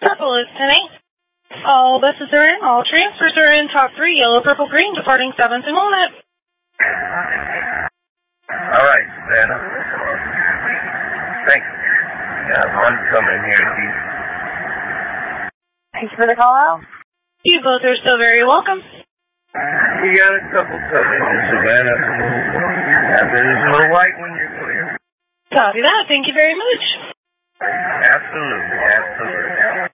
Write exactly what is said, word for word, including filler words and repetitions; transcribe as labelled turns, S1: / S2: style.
S1: Purple is ten eight. All buses are in. All transfers are in. Top three, yellow, purple, green, departing seventh and Walnut.
S2: All right, Santa. Thanks. Got one coming here, Keith.
S3: Thanks for the call out.
S1: You both are so very welcome.
S2: You got a couple coming in Savannah. After this little white one, you're clear.
S1: Copy that. Thank you very much.
S2: Absolutely, absolutely.